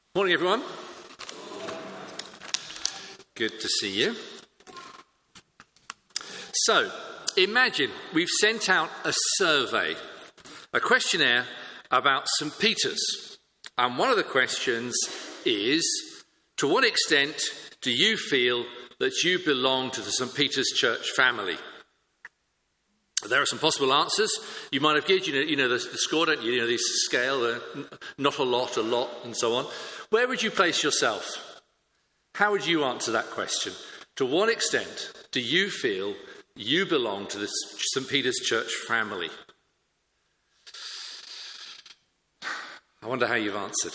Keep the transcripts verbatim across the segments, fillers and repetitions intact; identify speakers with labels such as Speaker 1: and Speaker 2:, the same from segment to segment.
Speaker 1: Morning, everyone. Good to see you. So, imagine we've sent out a survey, a questionnaire about Saint Peter's. And one of the questions is, to what extent do you feel that you belong to the Saint Peter's Church family? There are some possible answers you might have given. You know, you know the, the score, don't you? You know, the scale, uh, not a lot, a lot, and so on. Where would you place yourself? How would you answer that question? To what extent do you feel you belong to the Saint Peter's Church family? I wonder how you've answered.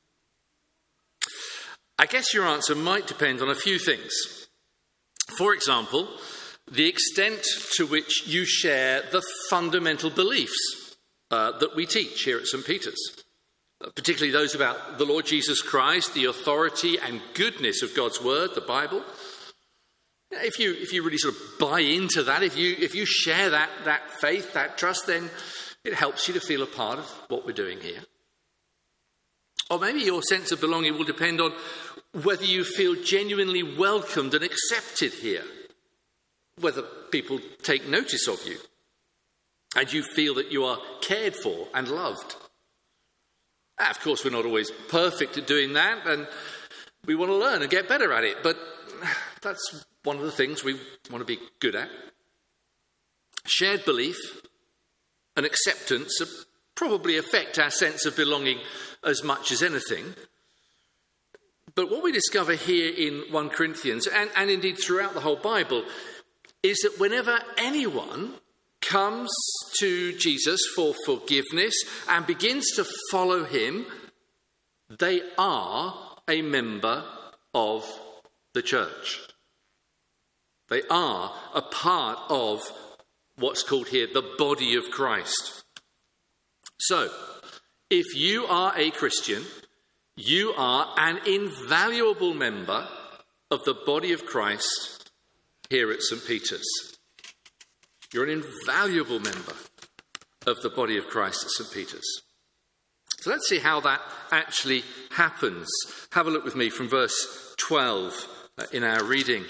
Speaker 1: I guess your answer might depend on a few things. For example, the extent to which you share the fundamental beliefs uh, that we teach here at Saint Peter's, uh, particularly those about the Lord Jesus Christ, the authority and goodness of God's word, the Bible. If you if you really sort of buy into that, if you if you share that that faith, that trust, then it helps you to feel a part of what we're doing here. Or maybe your sense of belonging will depend on whether you feel genuinely welcomed and accepted here. Whether people take notice of you and you feel that you are cared for and loved. Of course, we're not always perfect at doing that, and we want to learn and get better at it, but that's one of the things we want to be good at. Shared belief and acceptance probably affect our sense of belonging as much as anything. But what we discover here in First Corinthians, and, and indeed throughout the whole Bible, is that whenever anyone comes to Jesus for forgiveness and begins to follow him, they are a member of the church. They are a part of what's called here the body of Christ. So, if you are a Christian, you are an invaluable member of the body of Christ here at Saint Peter's. You're an invaluable member of the body of Christ at Saint Peter's. So let's see how that actually happens. Have a look with me from verse twelve in our reading.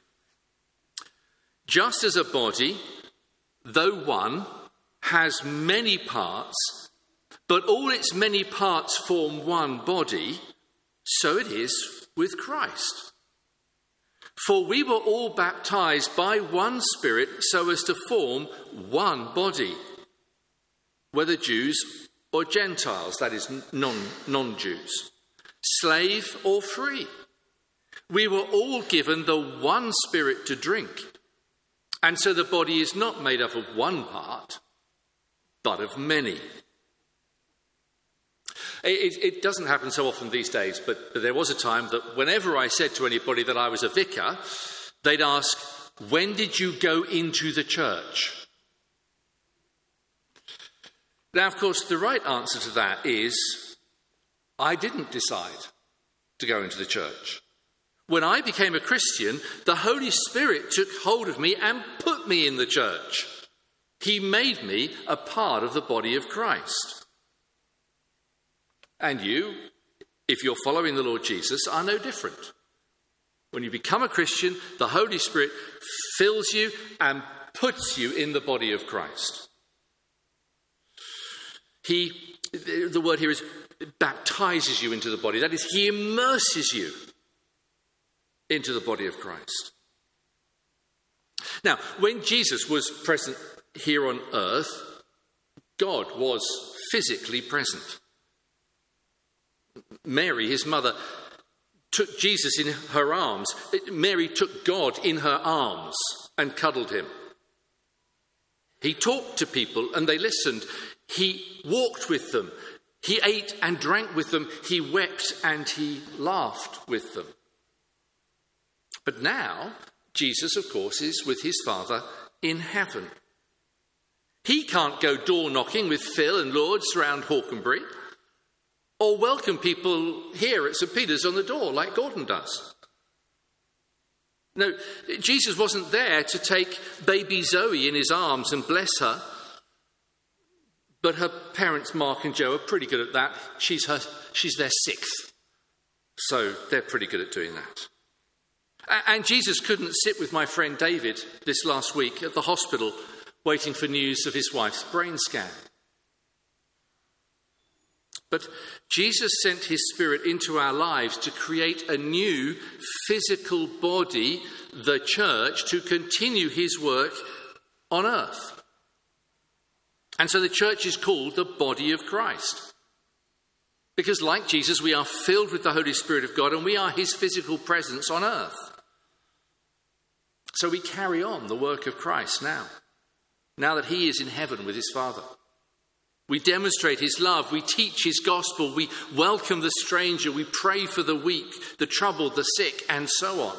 Speaker 1: Just as a body, though one, has many parts, but all its many parts form one body, so it is with Christ. For we were all baptized by one Spirit so as to form one body, whether Jews or Gentiles, that is, non, non-Jews, slave or free. We were all given the one Spirit to drink, and so the body is not made up of one part, but of many. It, it doesn't happen so often these days, but there was a time that whenever I said to anybody that I was a vicar, they'd ask, when did you go into the church? Now, of course, the right answer to that is, I didn't decide to go into the church. When I became a Christian, the Holy Spirit took hold of me and put me in the church. He made me a part of the body of Christ. And you, if you're following the Lord Jesus, are no different. When you become a Christian, the Holy Spirit fills you and puts you in the body of Christ. He, the word here is, baptizes you into the body. That is, he immerses you into the body of Christ. Now, when Jesus was present here on earth, God was physically present. Mary, his mother, took Jesus in her arms. Mary took God in her arms and cuddled him. He talked to people and they listened. He walked with them. He ate and drank with them. He wept and he laughed with them. But now, Jesus, of course, is with his Father in heaven. He can't go door knocking with Phil and Lourdes around Hawkenbury, or welcome people here at Saint Peter's on the door like Gordon does. No, Jesus wasn't there to take baby Zoe in his arms and bless her. But her parents, Mark and Joe, are pretty good at that. She's her, she's their sixth. So they're pretty good at doing that. And Jesus couldn't sit with my friend David this last week at the hospital waiting for news of his wife's brain scan. But Jesus sent his Spirit into our lives to create a new physical body, the church, to continue his work on earth. And so the church is called the body of Christ. Because like Jesus, we are filled with the Holy Spirit of God and we are his physical presence on earth. So we carry on the work of Christ now, now that he is in heaven with his Father. We demonstrate his love, we teach his gospel, we welcome the stranger, we pray for the weak, the troubled, the sick, and so on.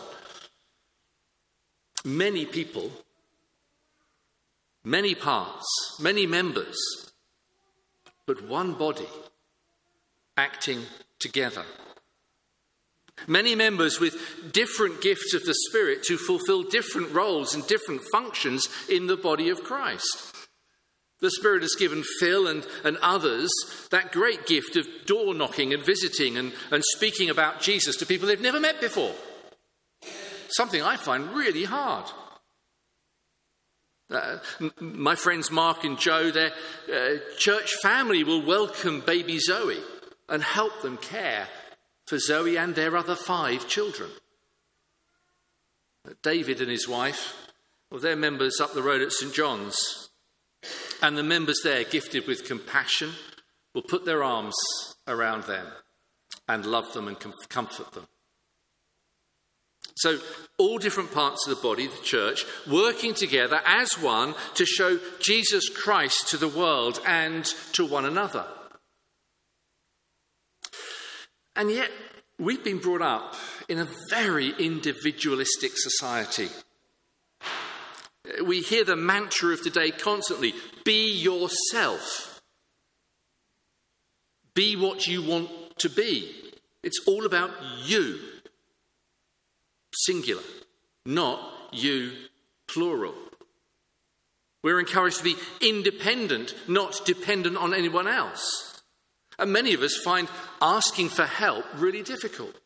Speaker 1: Many people, many parts, many members, but one body acting together. Many members with different gifts of the Spirit to fulfill different roles and different functions in the body of Christ. The Spirit has given Phil and, and others that great gift of door knocking and visiting and, and speaking about Jesus to people they've never met before. Something I find really hard. Uh, m- my friends Mark and Joe, their uh, church family will welcome baby Zoe and help them care for Zoe and their other five children. Uh, David and his wife, well, they're members up the road at St John's. And the members there, gifted with compassion, will put their arms around them and love them and com- comfort them. So all different parts of the body, the church, working together as one to show Jesus Christ to the world and to one another. And yet we've been brought up in a very individualistic society. We hear the mantra of today constantly, be yourself. Be what you want to be. It's all about you. Singular, not you, plural. We're encouraged to be independent, not dependent on anyone else. And many of us find asking for help really difficult.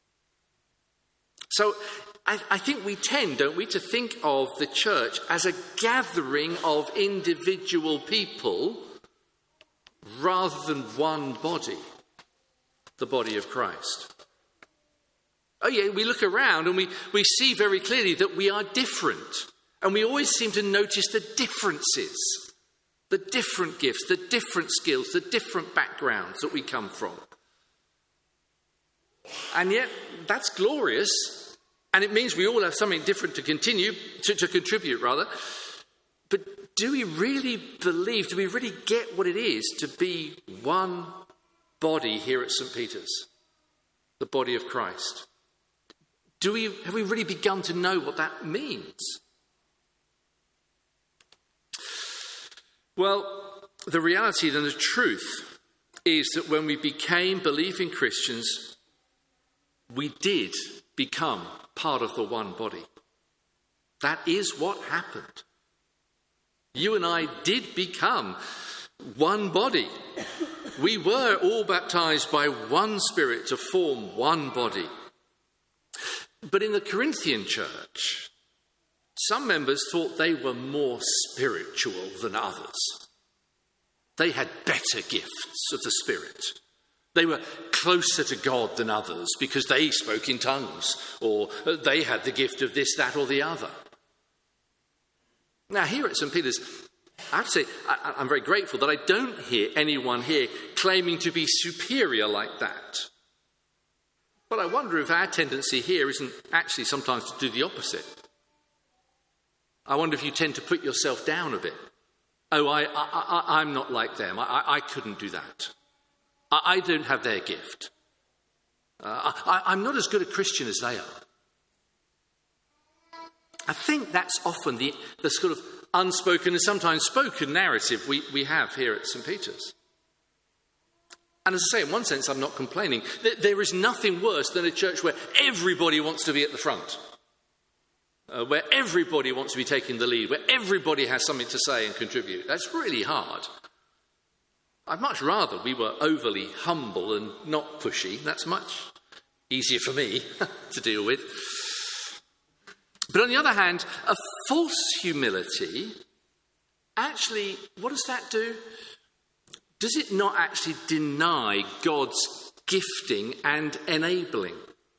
Speaker 1: So I, I think we tend, don't we, to think of the church as a gathering of individual people rather than one body, the body of Christ. Oh yeah, we look around and we, we see very clearly that we are different. And we always seem to notice the differences, the different gifts, the different skills, the different backgrounds that we come from. And yet, that's glorious. And it means we all have something different to continue, to, to contribute rather. But do we really believe, do we really get what it is to be one body here at St Peter's? The body of Christ. Do we, have we really begun to know what that means? Well, the reality and the truth is that when we became believing Christians, we did become part of the one body. That is what happened. You and I did become one body. We were all baptized by one Spirit to form one body. But in the Corinthian church, some members thought they were more spiritual than others. They had better gifts of the Spirit. They were closer to God than others because they spoke in tongues, or they had the gift of this, that, or the other. Now, here at St Peter's, I have to say, I, I'm very grateful that I don't hear anyone here claiming to be superior like that. But I wonder if our tendency here isn't actually sometimes to do the opposite. I wonder if you tend to put yourself down a bit. Oh, I, I, I, I'm not like them. I, I couldn't do that. I, I don't have their gift. Uh, I, I'm not as good a Christian as they are. I think that's often the, the sort of unspoken and sometimes spoken narrative we, we have here at St Peter's. And as I say, in one sense, I'm not complaining. There is nothing worse than a church where everybody wants to be at the front, uh, where everybody wants to be taking the lead, where everybody has something to say and contribute. That's really hard. I'd much rather we were overly humble and not pushy. That's much easier for me to deal with. But on the other hand, a false humility, actually, what does that do? Does it not actually deny God's gifting and enabling?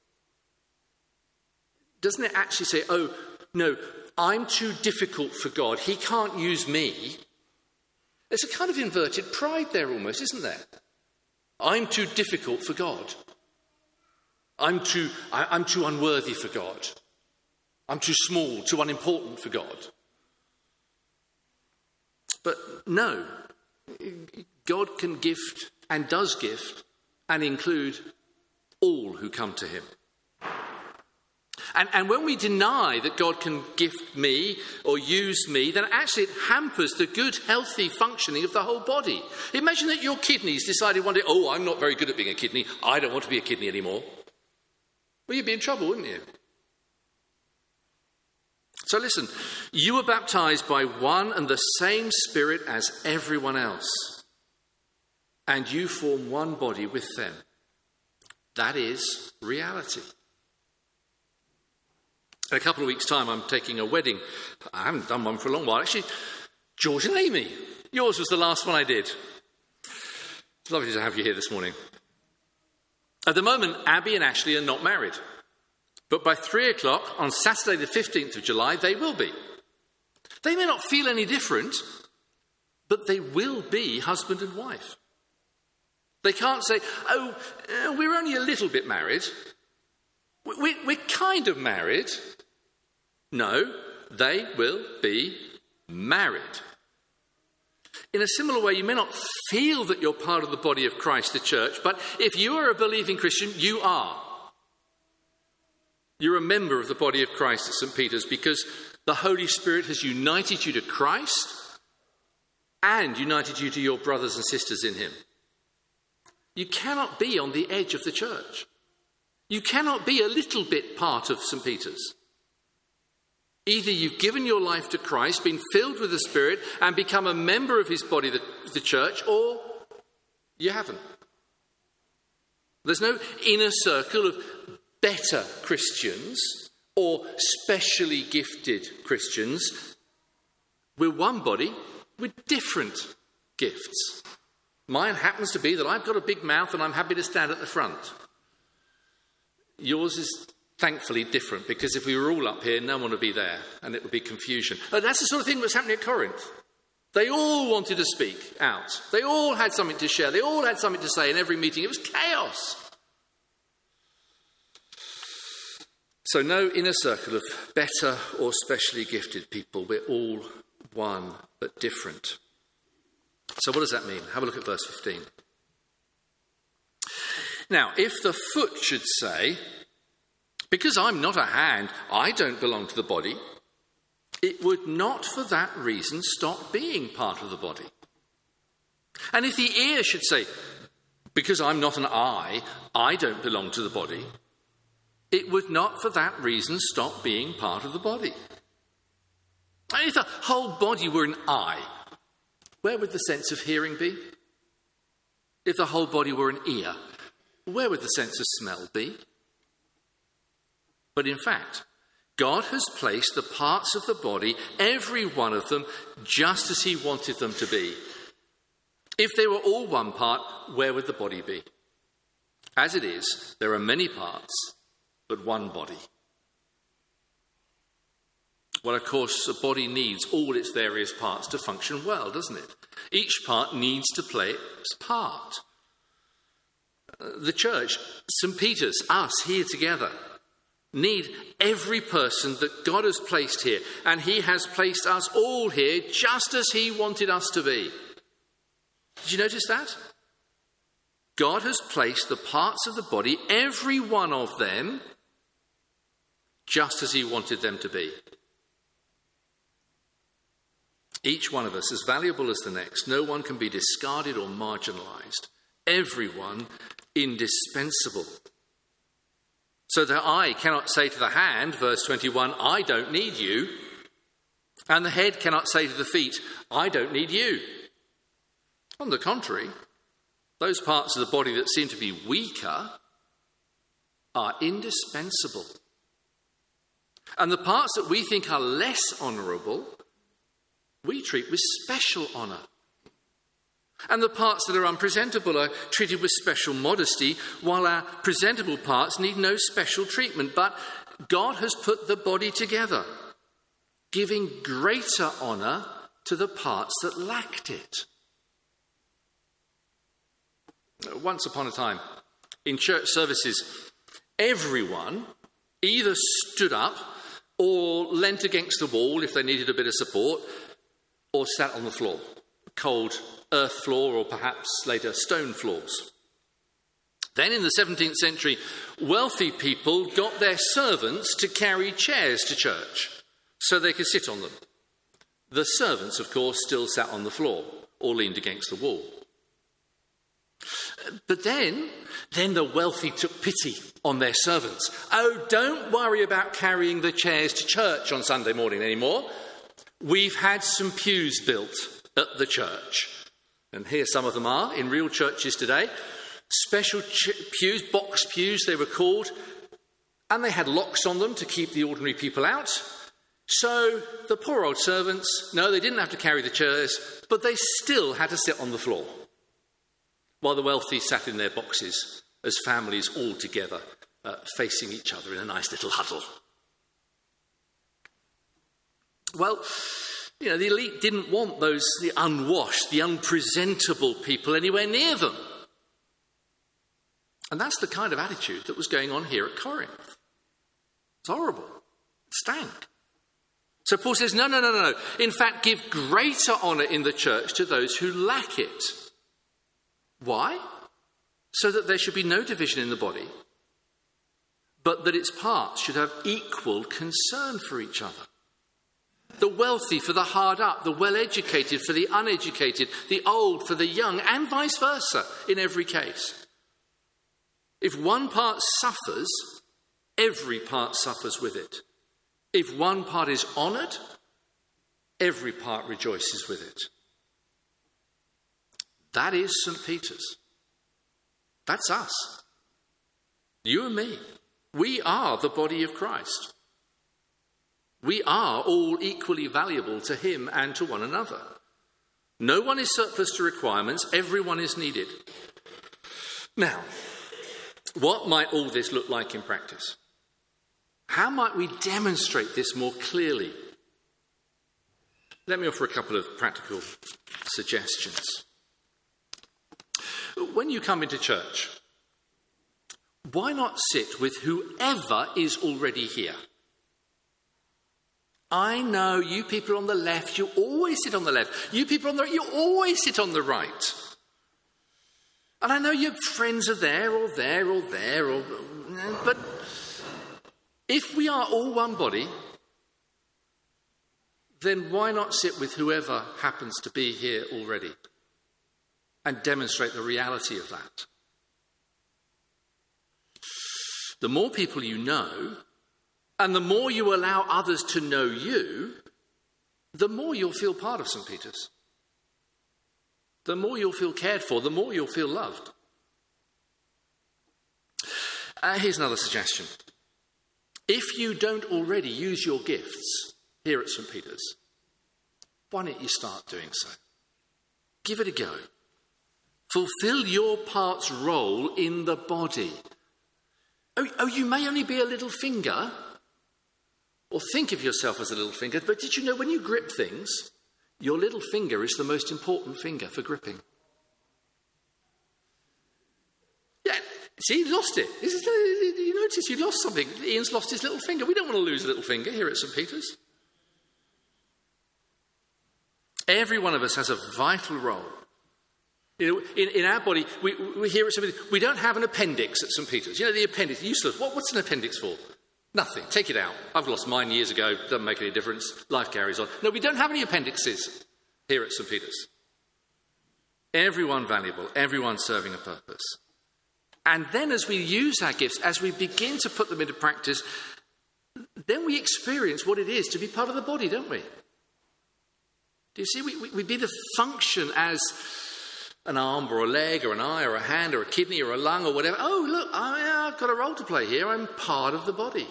Speaker 1: Doesn't it actually say, oh, no, I'm too difficult for God. He can't use me. There's a kind of inverted pride there almost, isn't there? I'm too difficult for God. I'm too, I, I'm too unworthy for God. I'm too small, too unimportant for God. But no, God can gift and does gift and include all who come to him. And, and when we deny that God can gift me or use me, then actually it hampers the good, healthy functioning of the whole body. Imagine that your kidneys decided one day, oh, I'm not very good at being a kidney. I don't want to be a kidney anymore. Well, you'd be in trouble, wouldn't you? So listen, you were baptized by one and the same Spirit as everyone else, and you form one body with them. That is reality. In a couple of weeks' time, I'm taking a wedding. I haven't done one for a long while. Actually, George and Amy. Yours was the last one I did. It's lovely to have you here this morning. At the moment, Abby and Ashley are not married. But by three o'clock on Saturday the fifteenth of July, they will be. They may not feel any different, but they will be husband and wife. They can't say, oh, uh, we're only a little bit married. We, we're kind of married. No, they will be married. In a similar way, you may not feel that you're part of the body of Christ, the church, but if you are a believing Christian, you are. You're a member of the body of Christ at Saint Peter's because the Holy Spirit has united you to Christ and united you to your brothers and sisters in him. You cannot be on the edge of the church. You cannot be a little bit part of Saint Peter's. Either you've given your life to Christ, been filled with the Spirit, and become a member of his body, the, the church, or you haven't. There's no inner circle of better Christians or specially gifted Christians. We're one body with different gifts. Mine happens to be that I've got a big mouth and I'm happy to stand at the front. Yours is thankfully different, because if we were all up here, no one would be there and it would be confusion. But that's the sort of thing that was happening at Corinth. They all wanted to speak out. They all had something to share. They all had something to say in every meeting. It was chaos. So no inner circle of better or specially gifted people. We're all one but different. So what does that mean? Have a look at verse fifteen. Now, if the foot should say, because I'm not a hand, I don't belong to the body, it would not for that reason stop being part of the body. And if the ear should say, because I'm not an eye, I don't belong to the body, it would not for that reason stop being part of the body. And if the whole body were an eye, where would the sense of hearing be? If the whole body were an ear, where would the sense of smell be? But in fact, God has placed the parts of the body, every one of them, just as he wanted them to be. If they were all one part, where would the body be? As it is, there are many parts, but one body. Well, of course, a body needs all its various parts to function well, doesn't it? Each part needs to play its part. The church, Saint Peter's, us here together, need every person that God has placed here, and he has placed us all here just as he wanted us to be. Did you notice that? God has placed the parts of the body, every one of them, just as he wanted them to be. Each one of us as valuable as the next. No one can be discarded or marginalised. Everyone indispensable. So the eye cannot say to the hand, verse twenty-one, I don't need you. And the head cannot say to the feet, I don't need you. On the contrary, those parts of the body that seem to be weaker are indispensable. And the parts that we think are less honourable, we treat with special honour. And the parts that are unpresentable are treated with special modesty, while our presentable parts need no special treatment. But God has put the body together, giving greater honour to the parts that lacked it. Once upon a time, in church services, everyone either stood up or leant against the wall if they needed a bit of support, or sat on the floor, cold earth floor or perhaps later stone floors. Then in the seventeenth century, wealthy people got their servants to carry chairs to church so they could sit on them. The servants, of course, still sat on the floor or leaned against the wall. But then, then the wealthy took pity on their servants. Oh, don't worry about carrying the chairs to church on Sunday morning anymore. We've had some pews built at the church. And here some of them are in real churches today. Special ch- pews, box pews they were called. And they had locks on them to keep the ordinary people out. So the poor old servants, no, they didn't have to carry the chairs, but they still had to sit on the floor, while the wealthy sat in their boxes as families all together, uh, facing each other in a nice little huddle. Well, you know, the elite didn't want those, the unwashed, the unpresentable people anywhere near them. And that's the kind of attitude that was going on here at Corinth. It's horrible. It stank. So Paul says, no, no, no, no, no. In fact, give greater honour in the church to those who lack it. Why? So that there should be no division in the body, but that its parts should have equal concern for each other. The wealthy for the hard up, the well-educated for the uneducated, the old for the young, and vice versa in every case. If one part suffers, every part suffers with it. If one part is honoured, every part rejoices with it. That is Saint Peter's. That's us. You and me. We are the body of Christ. We are all equally valuable to him and to one another. No one is surplus to requirements. Everyone is needed. Now, what might all this look like in practice? How might we demonstrate this more clearly? Let me offer a couple of practical suggestions. When you come into church, why not sit with whoever is already here? I know you people on the left, you always sit on the left. You people on the right, you always sit on the right. And I know your friends are there or there or there, or, but if we are all one body, then why not sit with whoever happens to be here already and demonstrate the reality of that? The more people you know, and the more you allow others to know you, the more you'll feel part of Saint Peter's. The more you'll feel cared for, the more you'll feel loved. Uh, here's another suggestion. If you don't already use your gifts here at Saint Peter's, why don't you start doing so? Give it a go. Fulfill your part's role in the body. Oh, oh, you may only be a little finger, or think of yourself as a little finger, but did you know when you grip things, your little finger is the most important finger for gripping? Yeah, see, you lost it. You notice you lost something. Ian's lost his little finger. We don't want to lose a little finger here at Saint Peter's. Every one of us has a vital role. You know, in, in our body, we, we here at Saint Peter's, we don't have an appendix at Saint Peter's. You know, the appendix, useless. What, what's an appendix for? Nothing. Take it out. I've lost mine years ago. Doesn't make any difference. Life carries on. No, we don't have any appendixes here at Saint Peter's. Everyone valuable. Everyone serving a purpose. And then as we use our gifts, as we begin to put them into practice, then we experience what it is to be part of the body, don't we? Do you see? We, we, we be the function as an arm or a leg or an eye or a hand or a kidney or a lung or whatever. Oh, look, I, I've got a role to play here. I'm part of the body.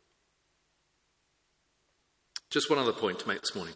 Speaker 1: Just one other point to make this morning.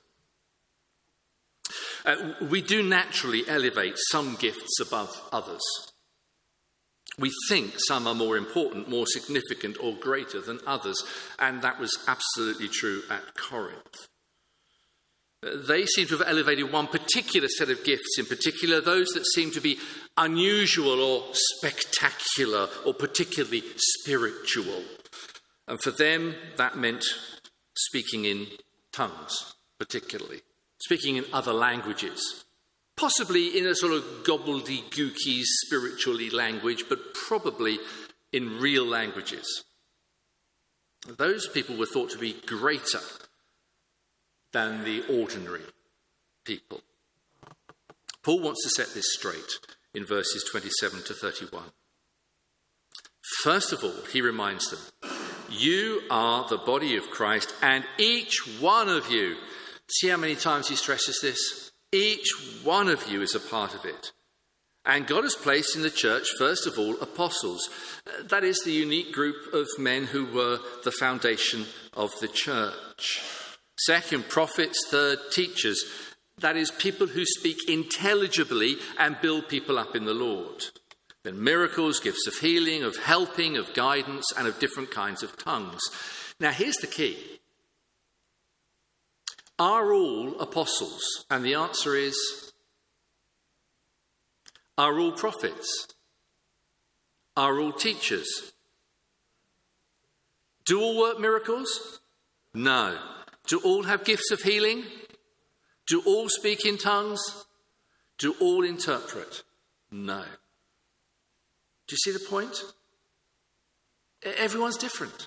Speaker 1: Uh, we do naturally elevate some gifts above others. We think some are more important, more significant or greater than others, and that was absolutely true at Corinth. They seem to have elevated one particular set of gifts in particular, those that seem to be unusual or spectacular or particularly spiritual. And for them, that meant speaking in tongues, particularly. Speaking in other languages. Possibly in a sort of gobbledygooky, spiritually language, but probably in real languages. Those people were thought to be greater than the ordinary people. Paul wants to set this straight in verses twenty-seven to thirty-one. First of all, he reminds them, you are the body of Christ, and each one of you, see how many times he stresses this? Each one of you is a part of it. And God has placed in the church, first of all, apostles. That is the unique group of men who were the foundation of the church. Second, prophets. Third, teachers. That is, people who speak intelligibly and build people up in the Lord. Then miracles, gifts of healing, of helping, of guidance, and of different kinds of tongues. Now, here's the key. Are all apostles? And the answer is, are all prophets? Are all teachers? Do all work miracles? No. Do all have gifts of healing? Do all speak in tongues? Do all interpret? No. Do you see the point? Everyone's different.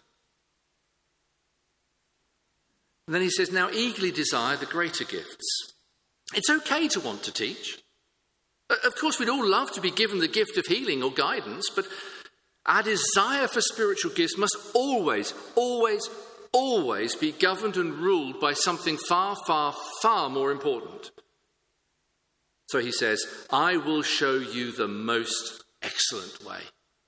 Speaker 1: And then he says, now eagerly desire the greater gifts. It's okay to want to teach. Of course, we'd all love to be given the gift of healing or guidance, but our desire for spiritual gifts must always, always, always be governed and ruled by something far, far, far more important. So he says, I will show you the most excellent way.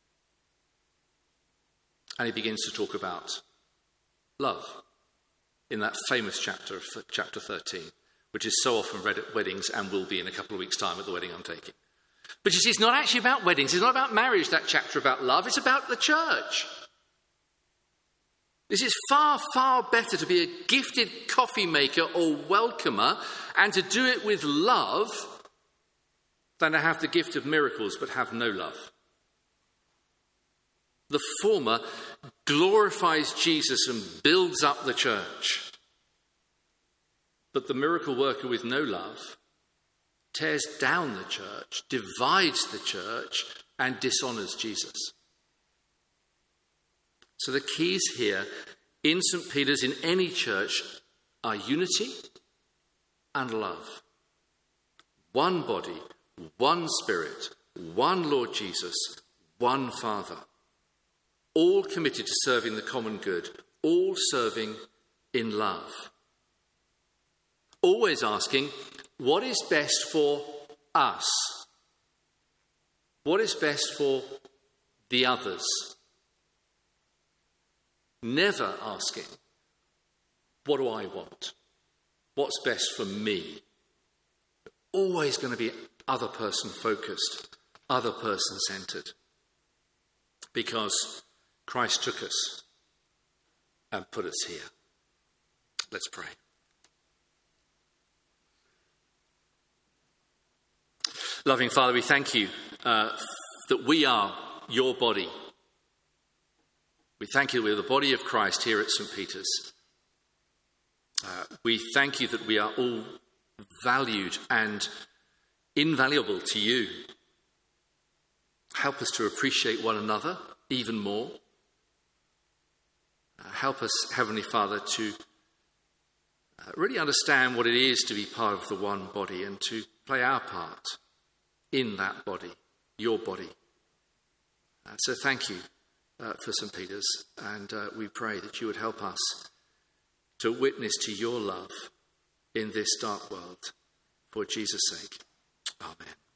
Speaker 1: And he begins to talk about love in that famous chapter of chapter thirteen, which is so often read at weddings and will be in a couple of weeks' time at the wedding I'm taking. But you see, it's not actually about weddings. It's not about marriage, that chapter about love. It's about the church. This is far, far better to be a gifted coffee maker or welcomer and to do it with love than to have the gift of miracles but have no love. The former glorifies Jesus and builds up the church. But the miracle worker with no love tears down the church, divides the church, and dishonours Jesus. So the keys here in Saint Peter's, in any church, are unity and love. One body, one Spirit, one Lord Jesus, one Father. All committed to serving the common good, all serving in love. Always asking, what is best for us? What is best for the others? Never asking, what do I want? What's best for me? Always going to be other person focused, other person centered. Because Christ took us and put us here. Let's pray. Loving Father, we thank you uh, that we are your body. We thank you that we're the body of Christ here at Saint Peter's. Uh, we thank you that we are all valued and invaluable to you. Help us to appreciate one another even more. Uh, help us, Heavenly Father, to uh, really understand what it is to be part of the one body and to play our part in that body, your body. Uh, so thank you uh, for Saint Peter's, and uh, we pray that you would help us to witness to your love in this dark world. For Jesus' sake, amen.